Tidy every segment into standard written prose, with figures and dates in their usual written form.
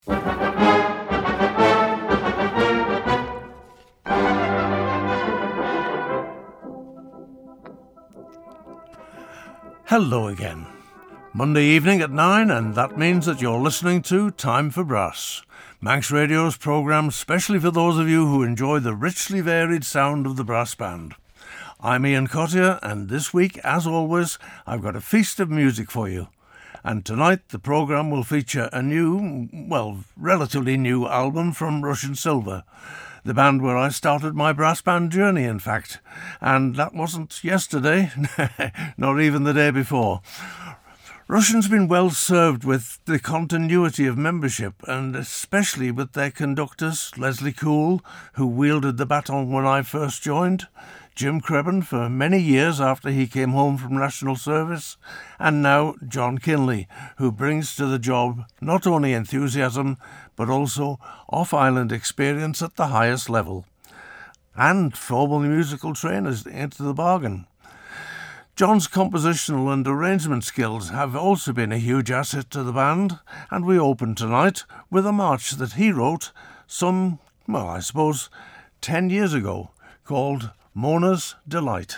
Hello again. Monday evening at 9, and that means that you're listening to Time for Brass, Manx Radio's programme specially for those of you who enjoy the richly varied sound of the brass band. I'm Ian Cottier, and this week, as always, I've got a feast of music for you. And tonight the programme will feature a new, relatively new album from Russian Silver, the band where I started my brass band journey, in fact. And that wasn't yesterday, not even the day before. Russian's been well served with the continuity of membership, and especially with their conductors, Leslie Cool, who wielded the baton when I first joined, Jim Crebban for many years after he came home from national service, and now John Kinley, who brings to the job not only enthusiasm but also off-island experience at the highest level, and formal musical trainers into the bargain. John's compositional and arrangement skills have also been a huge asset to the band, and we open tonight with a march that he wrote some, 10 years ago, called Mona's Delight.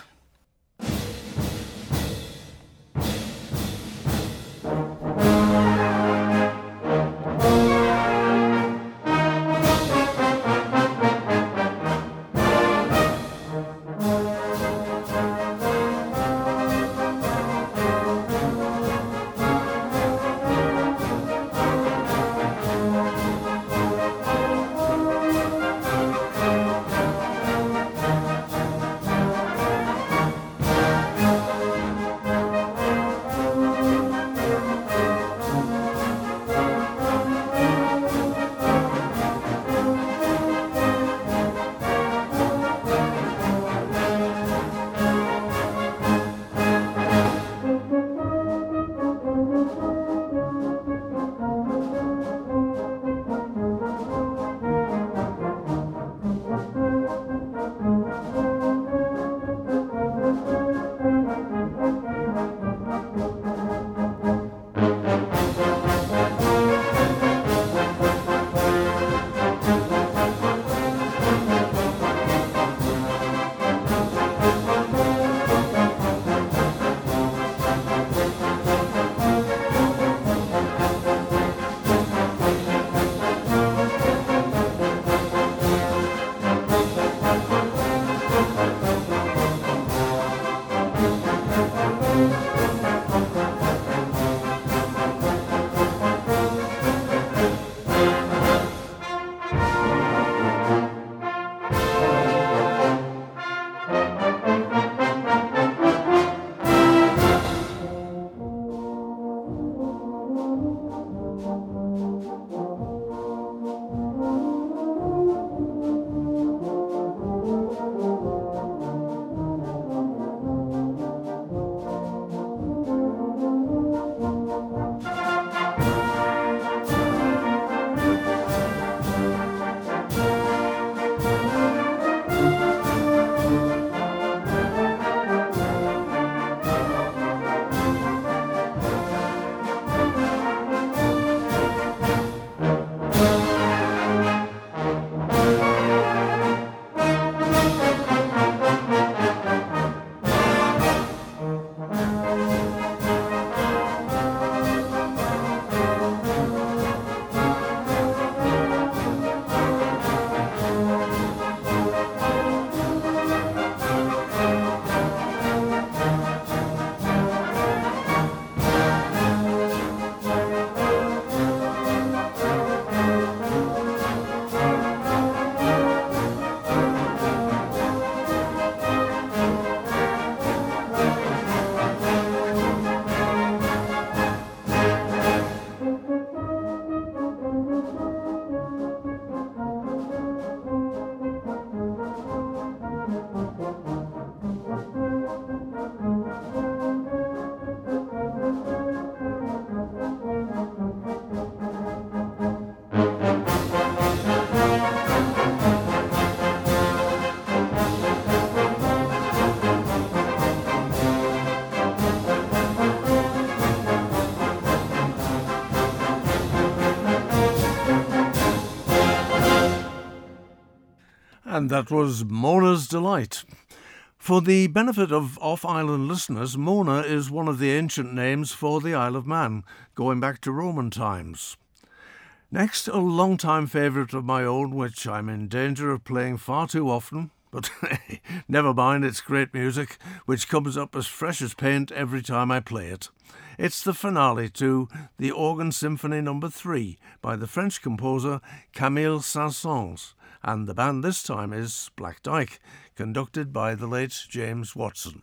And that was Mona's Delight. For the benefit of off-island listeners, Mona is one of the ancient names for the Isle of Man, going back to Roman times. Next, a long-time favourite of my own, which I'm in danger of playing far too often, but never mind, it's great music, which comes up as fresh as paint every time I play it. It's the finale to the Organ Symphony No. 3 by the French composer Camille Saint-Saëns, and the band this time is Black Dyke, conducted by the late James Watson.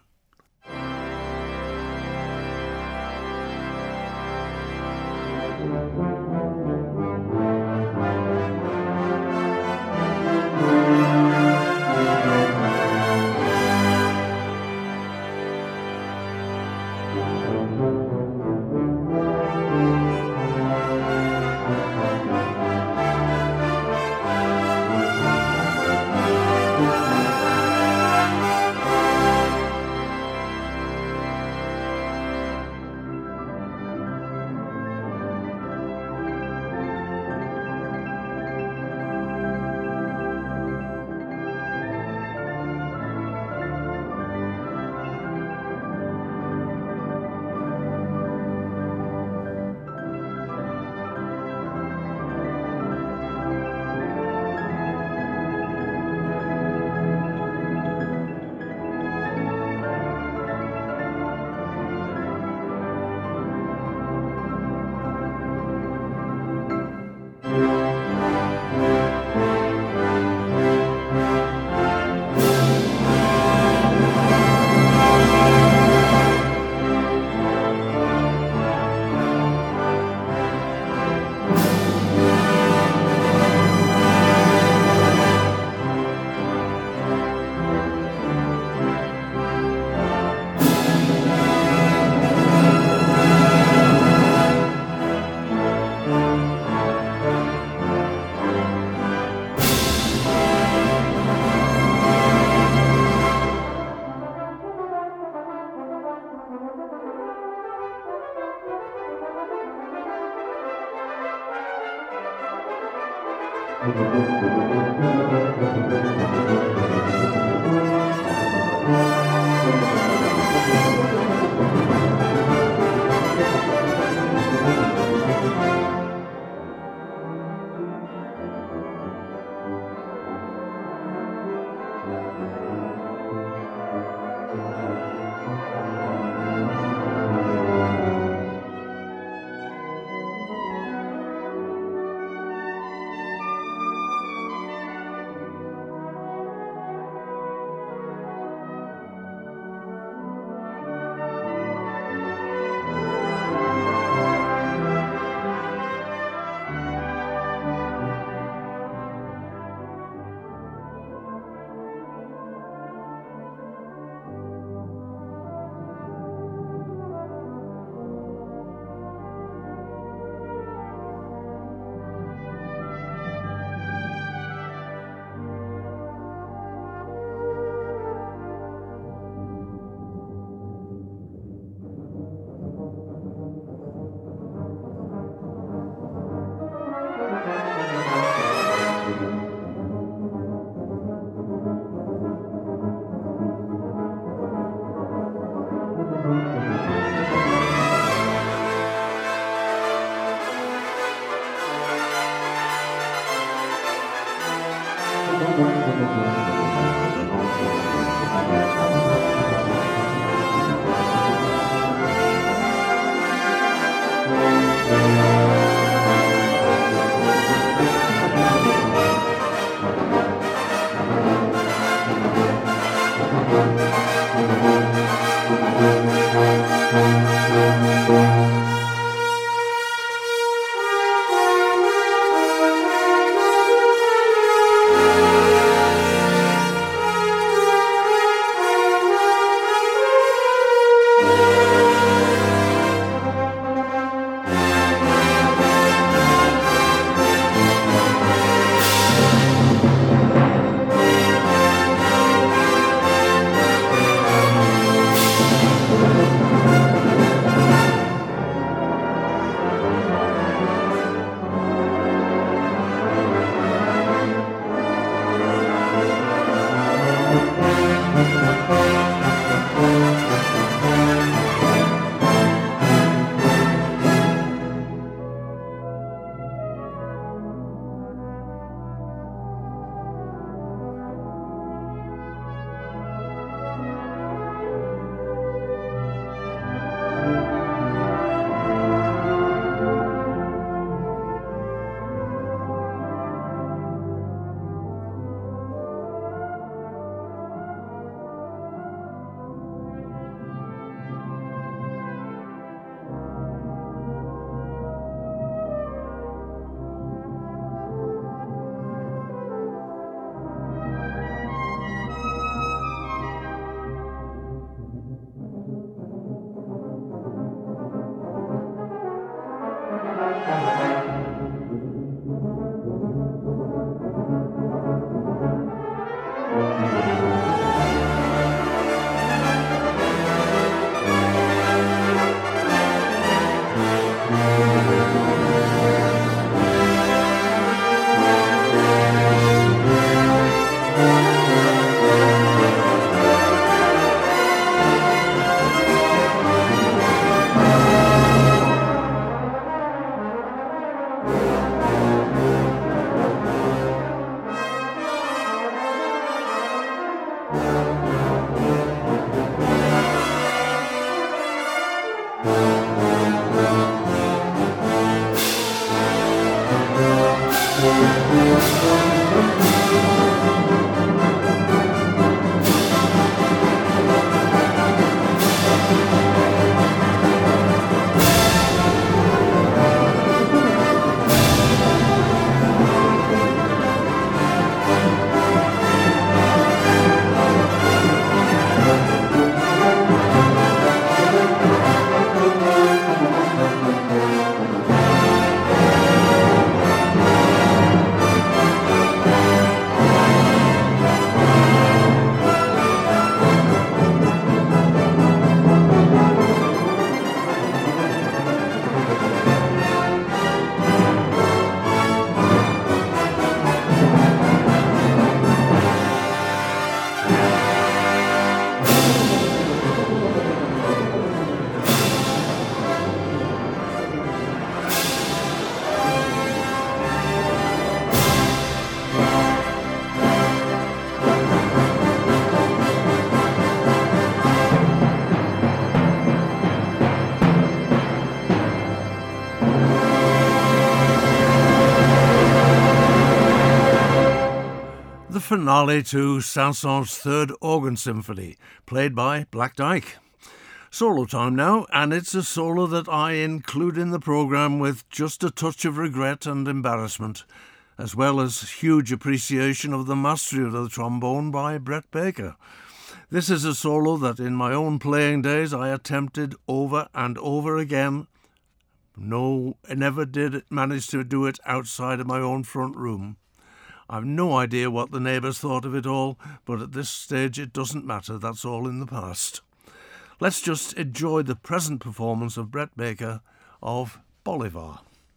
Finale to Saint-Saëns' Third Organ Symphony, played by Black Dyke. Solo time now, and it's a solo that I include in the programme with just a touch of regret and embarrassment, as well as huge appreciation of the mastery of the trombone by Brett Baker. This is a solo that in my own playing days I attempted over and over again. No, I never did manage to do it outside of my own front room. I've no idea what the neighbours thought of it all, but at this stage it doesn't matter, that's all in the past. Let's just enjoy the present performance of Brett Baker of Bolivar.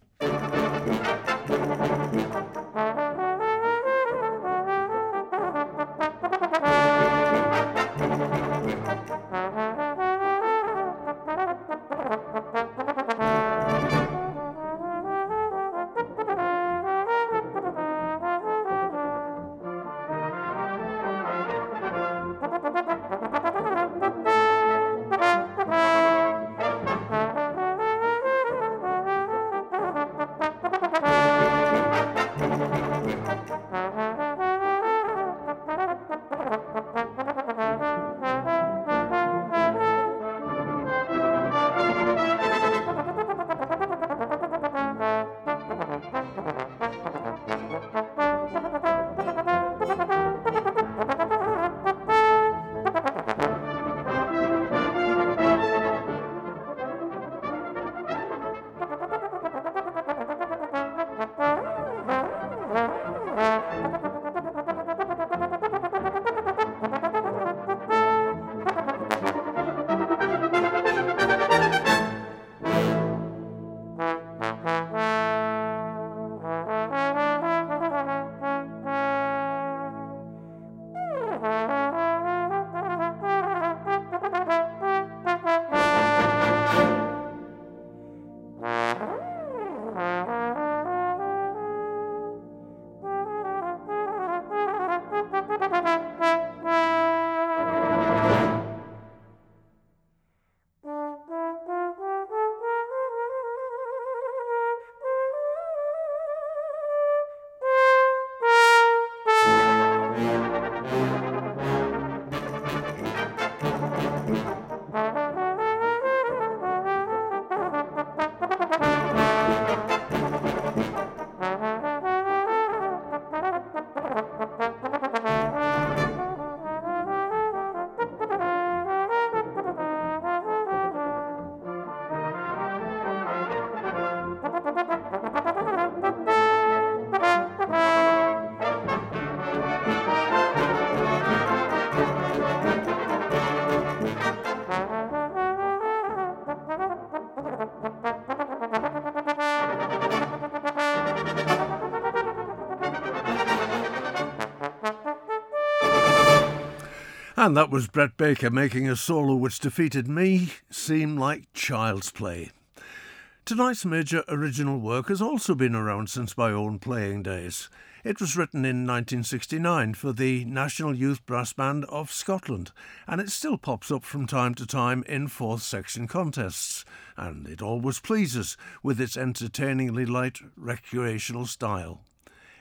And that was Brett Baker making a solo which defeated me seem like child's play. Tonight's major original work has also been around since my own playing days. It was written in 1969 for the National Youth Brass Band of Scotland, and it still pops up from time to time in fourth section contests, and it always pleases with its entertainingly light recreational style.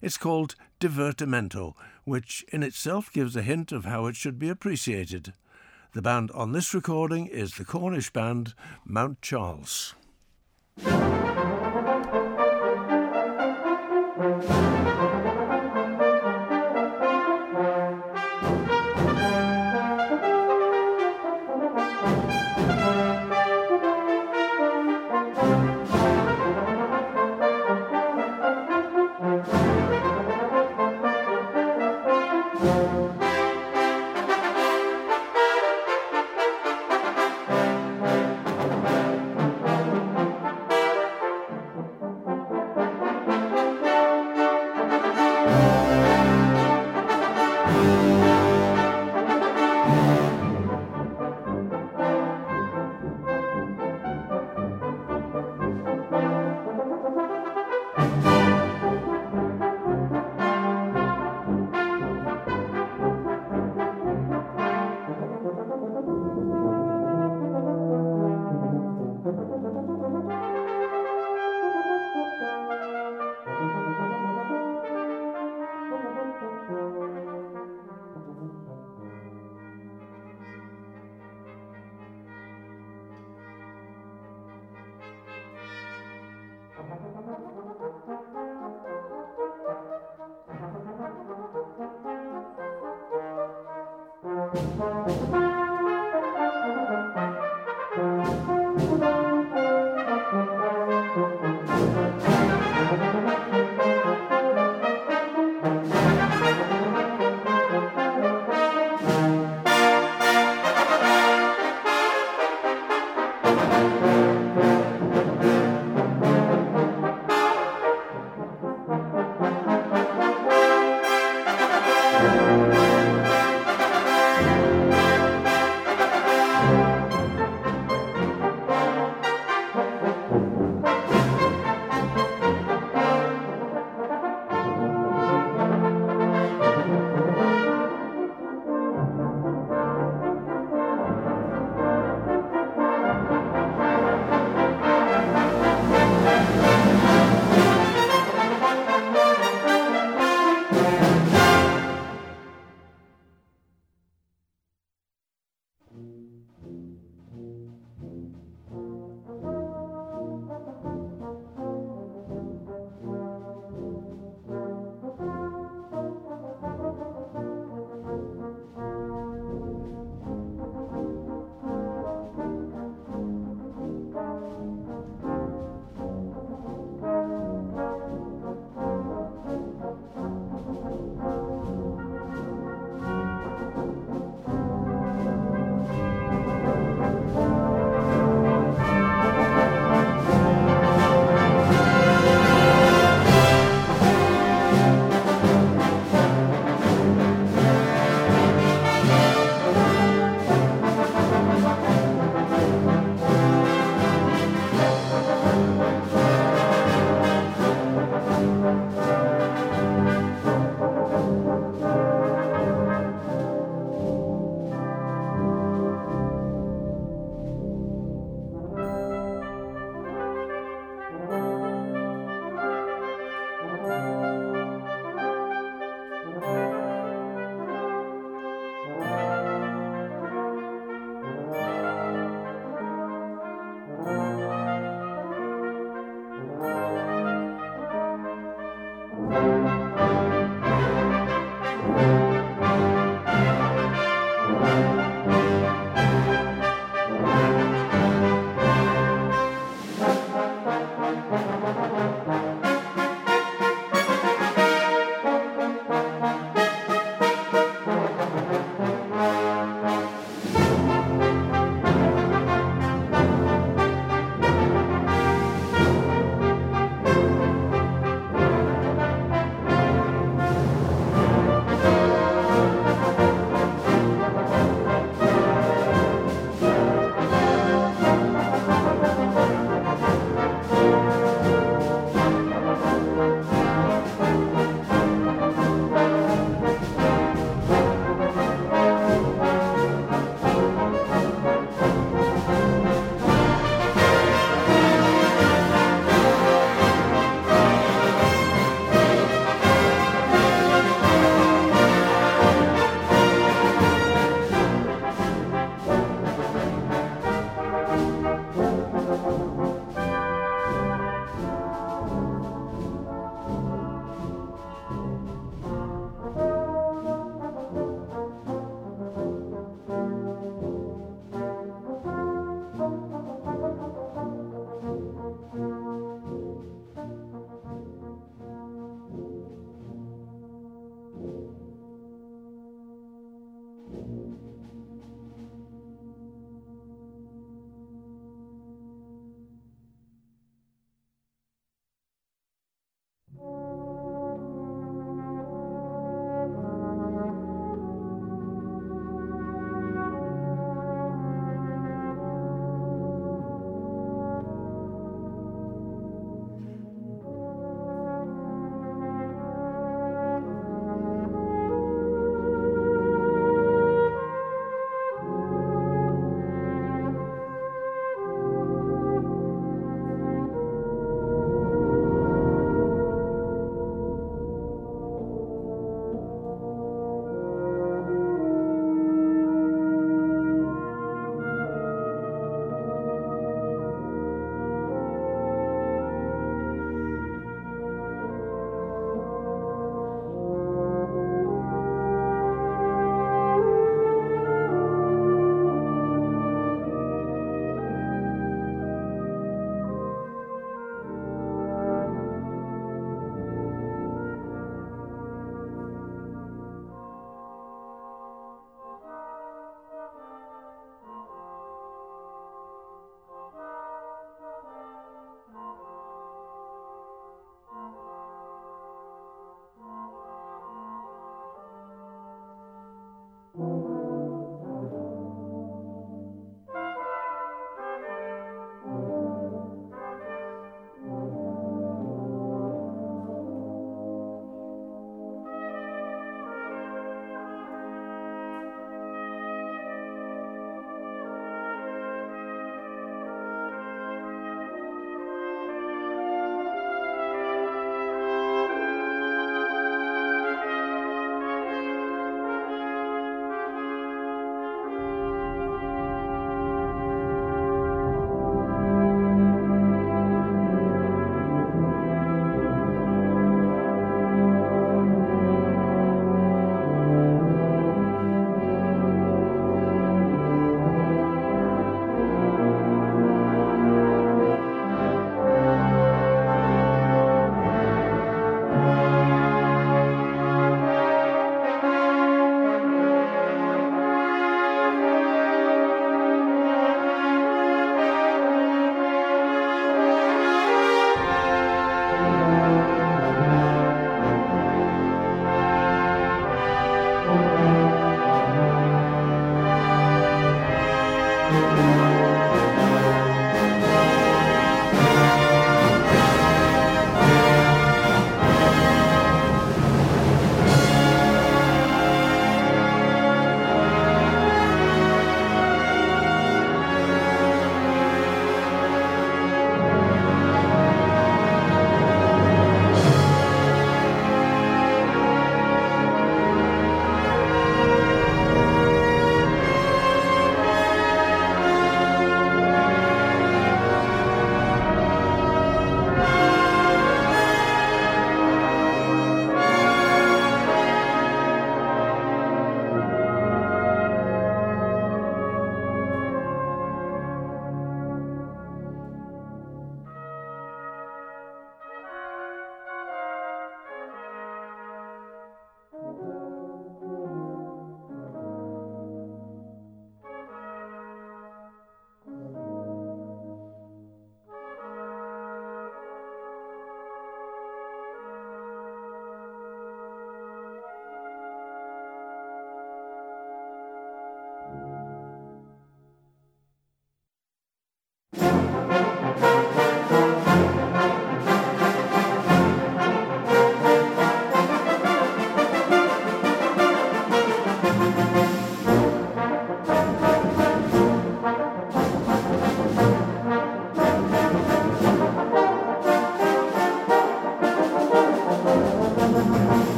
It's called Divertimento, which in itself gives a hint of how it should be appreciated. The band on this recording is the Cornish band Mount Charles.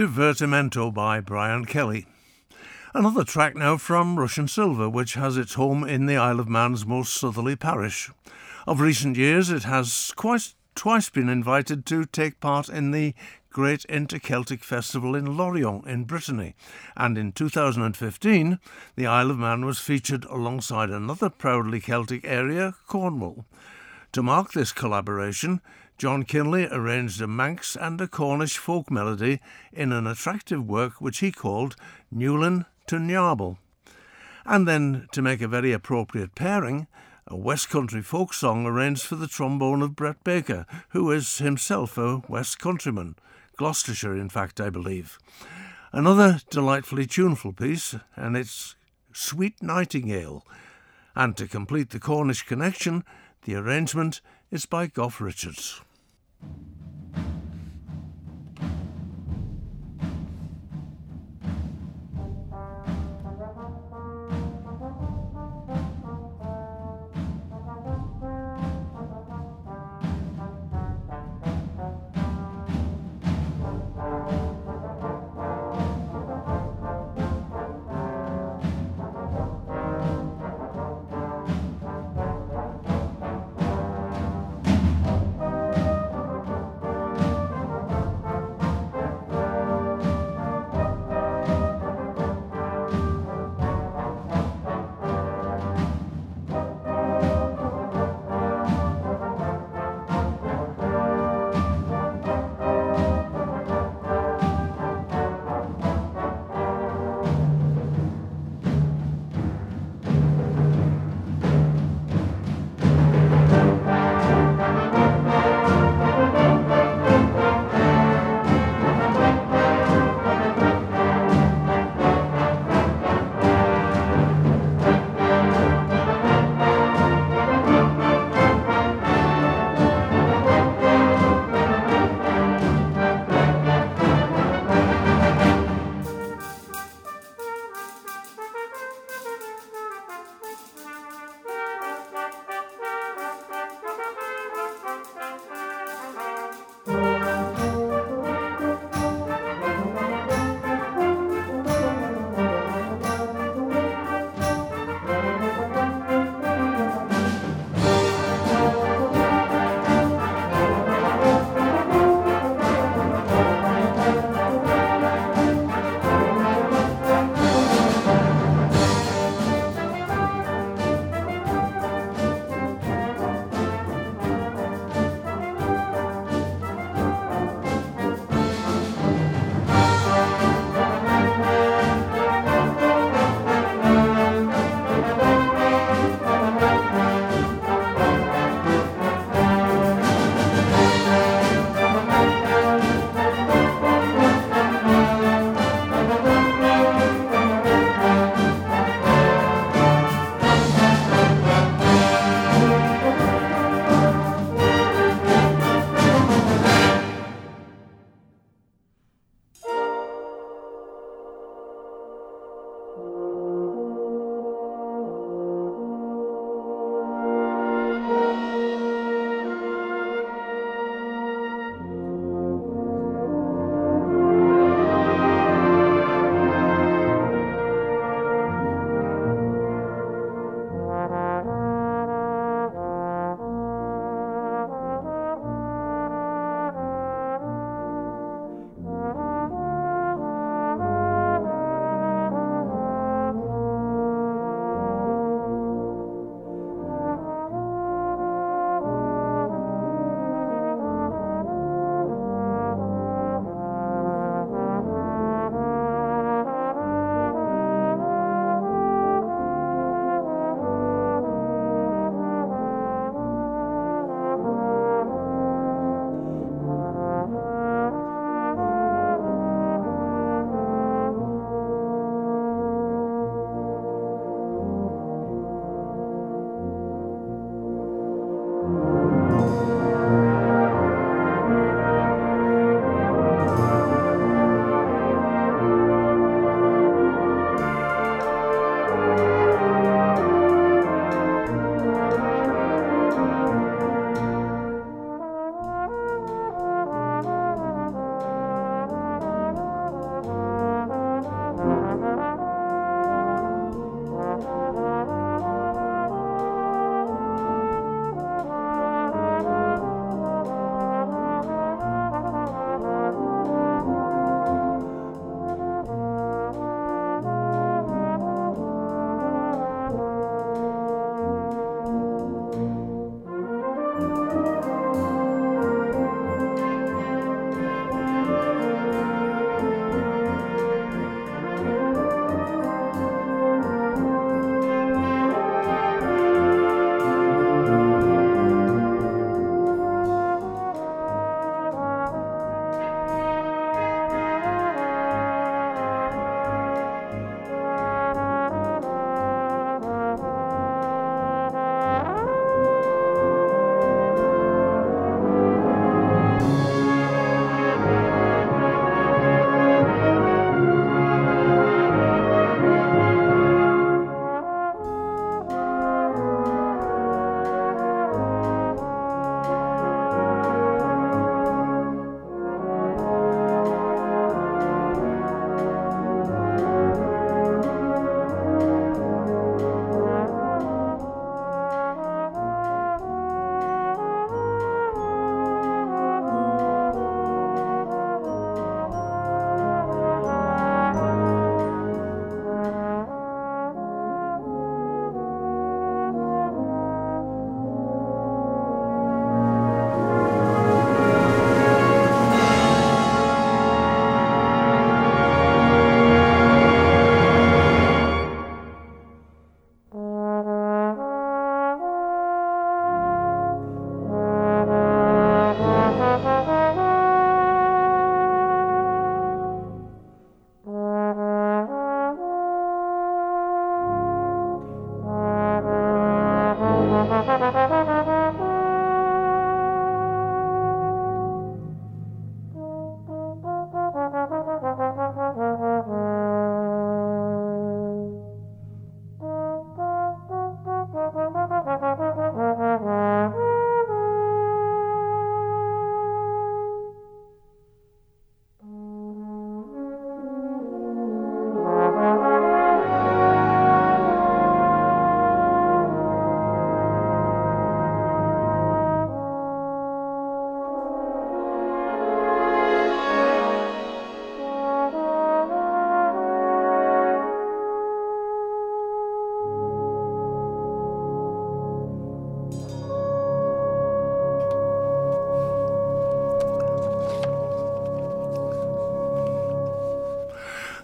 Divertimento by Brian Kelly. Another track now from Russian Silver, which has its home in the Isle of Man's most southerly parish. Of recent years, it has twice been invited to take part in the Great Inter-Celtic Festival in Lorient in Brittany, and in 2015 the Isle of Man was featured alongside another proudly Celtic area, Cornwall. To mark this collaboration, John Kinley arranged a Manx and a Cornish folk melody in an attractive work which he called Newlyn to Niarble. And then, to make a very appropriate pairing, a West Country folk song arranged for the trombone of Brett Baker, who is himself a West Countryman, Gloucestershire in fact, I believe. Another delightfully tuneful piece, and it's Sweet Nightingale. And to complete the Cornish connection, the arrangement is by Gough Richards.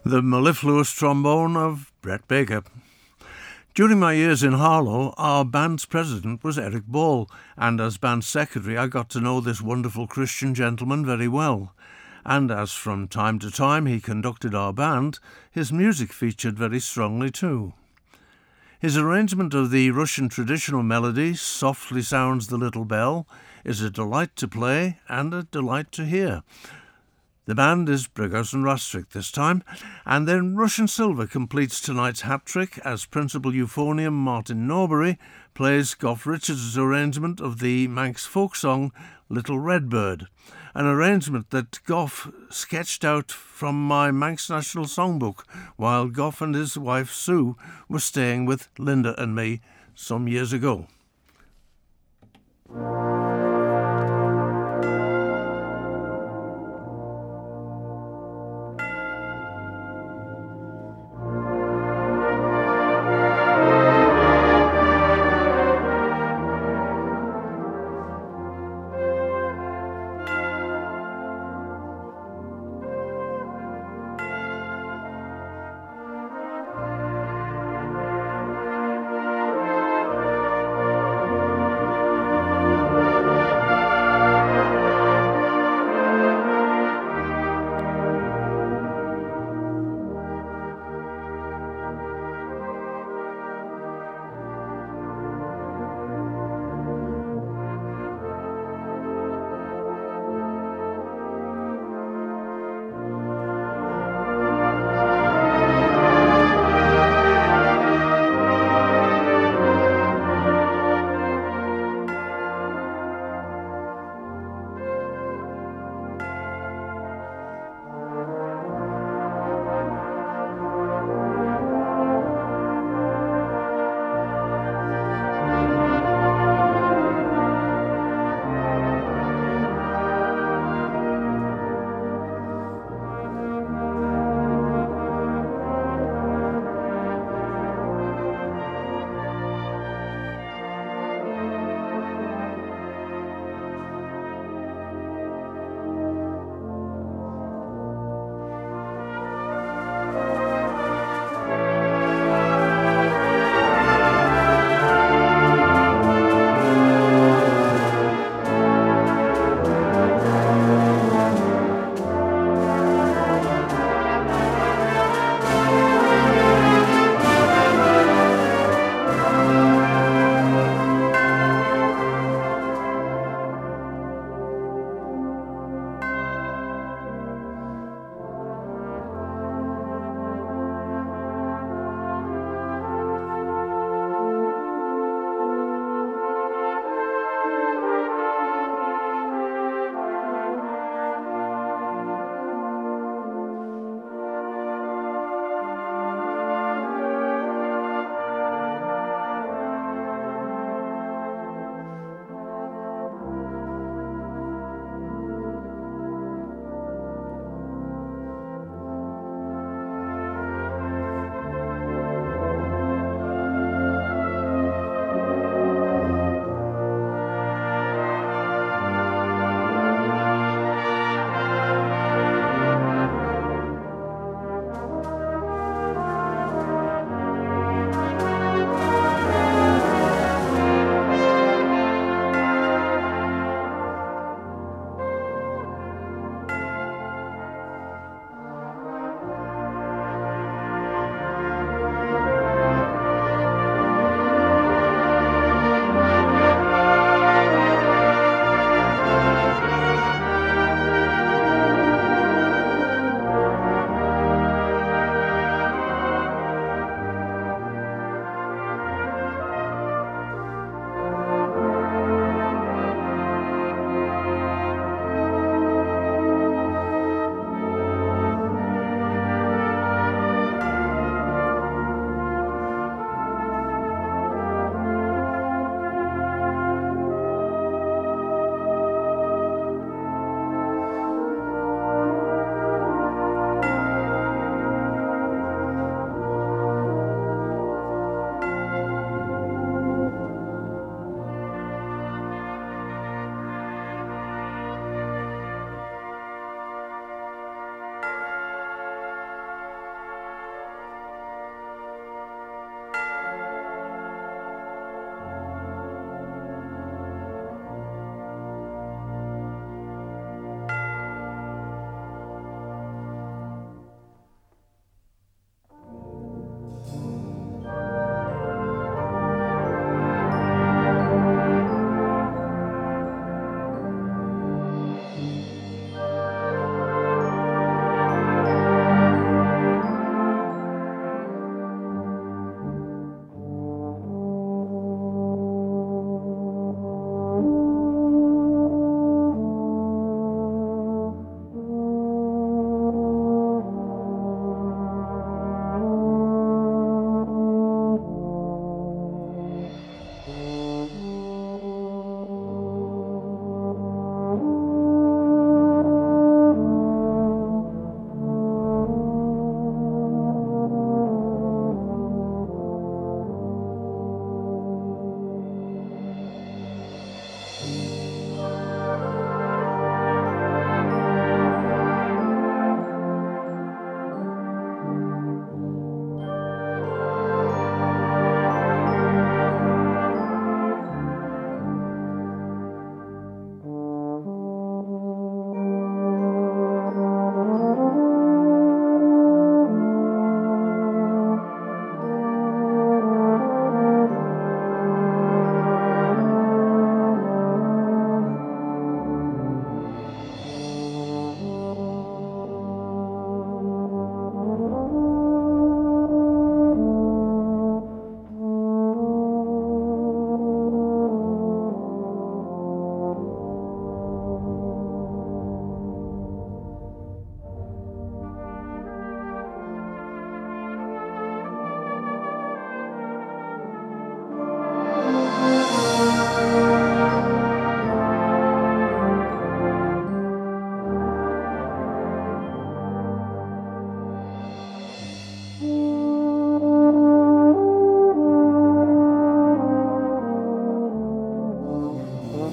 the mellifluous trombone of Brett Baker. During my years in Harlow, our band's president was Eric Ball, and as band secretary I got to know this wonderful Christian gentleman very well. And as from time to time he conducted our band, his music featured very strongly too. His arrangement of the Russian traditional melody, Softly Sounds the Little Bell, is a delight to play and a delight to hear. The band is Brighouse and Rastrick this time, and then Russian Silver completes tonight's hat-trick as principal euphonium Martin Norbury plays Gough Richards' arrangement of the Manx folk song Little Red Bird, an arrangement that Gough sketched out from my Manx National Songbook while Gough and his wife Sue were staying with Linda and me some years ago.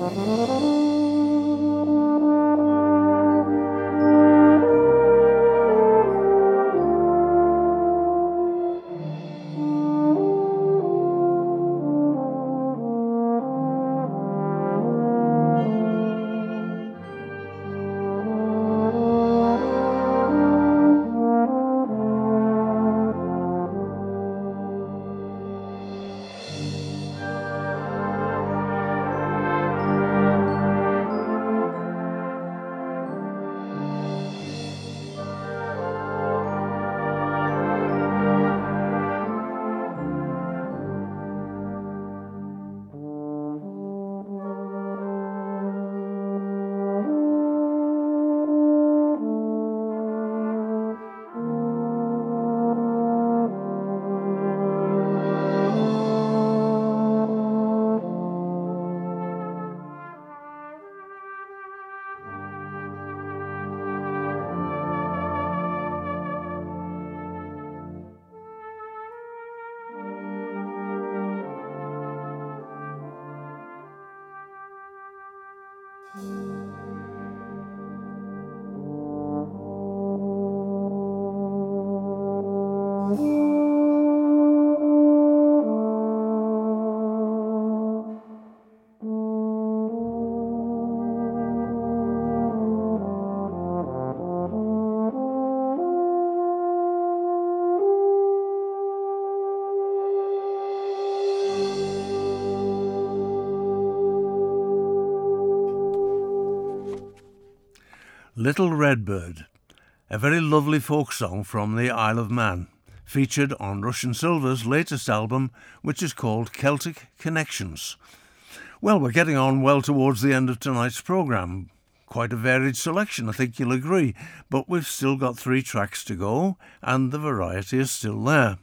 Little Redbird, a very lovely folk song from the Isle of Man, featured on Russian Silver's latest album, which is called Celtic Connections. Well, we're getting on well towards the end of tonight's programme. Quite a varied selection, I think you'll agree, but we've still got 3 tracks to go, and the variety is still there.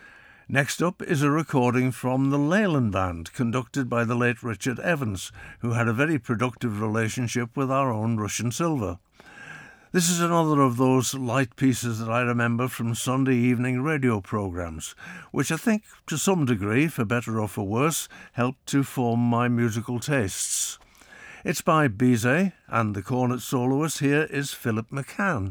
Next up is a recording from the Leyland Band, conducted by the late Richard Evans, who had a very productive relationship with our own Russian Silver. This is another of those light pieces that I remember from Sunday evening radio programmes, which I think, to some degree, for better or for worse, helped to form my musical tastes. It's by Bizet, and the cornet soloist here is Philip McCann.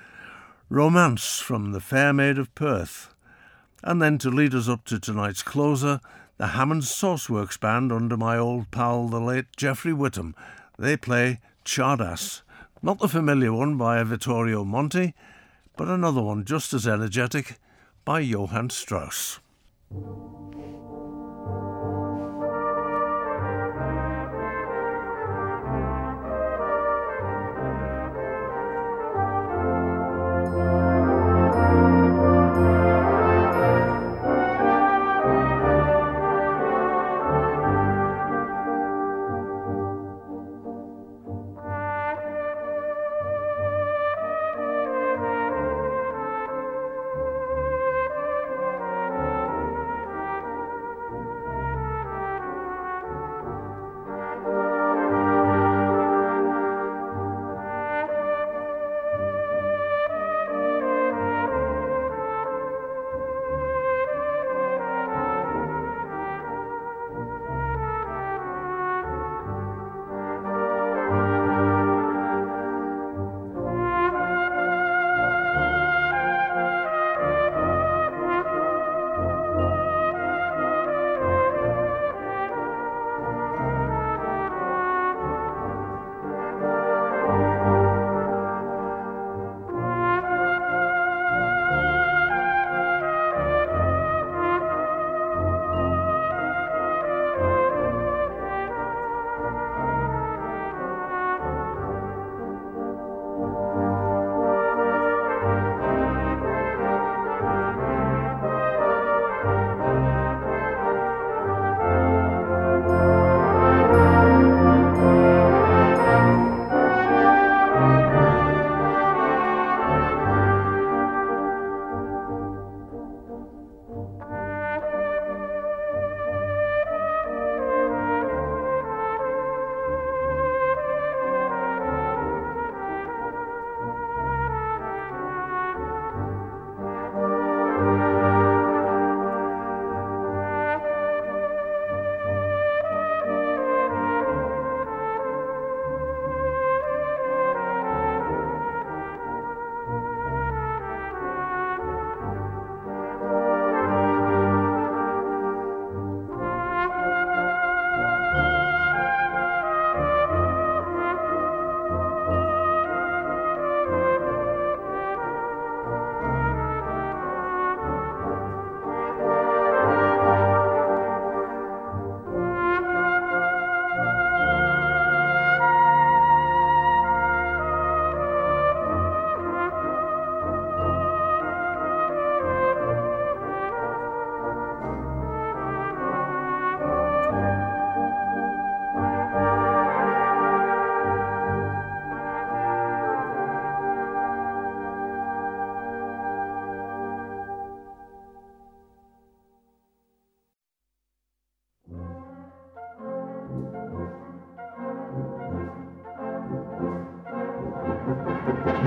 Romance from the Fair Maid of Perth. And then to lead us up to tonight's closer, the Hammond Sauceworks Band under my old pal the late Geoffrey Whittam. They play Czardas. Not the familiar one by Vittorio Monti, but another one just as energetic by Johann Strauss.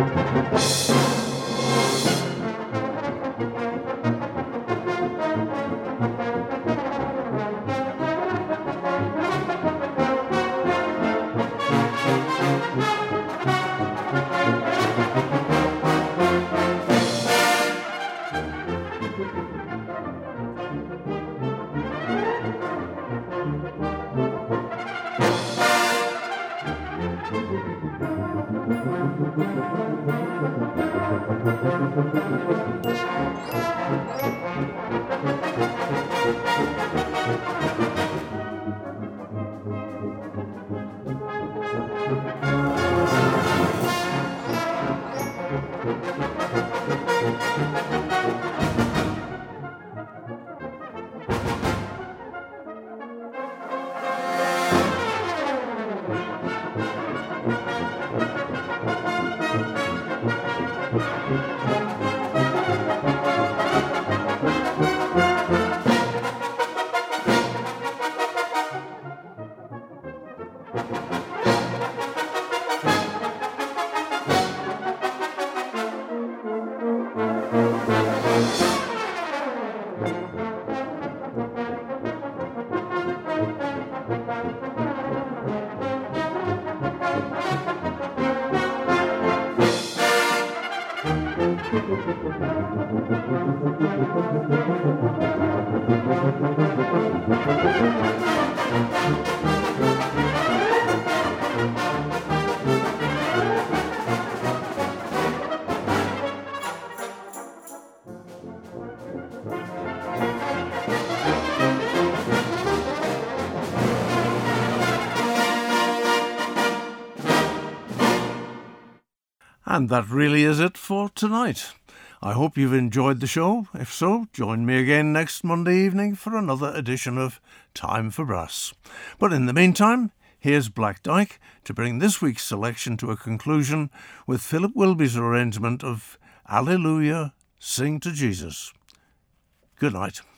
And that really is it for tonight. I hope you've enjoyed the show. If so, join me again next Monday evening for another edition of Time for Brass. But in the meantime, here's Black Dyke to bring this week's selection to a conclusion with Philip Wilby's arrangement of Alleluia, Sing to Jesus. Good night.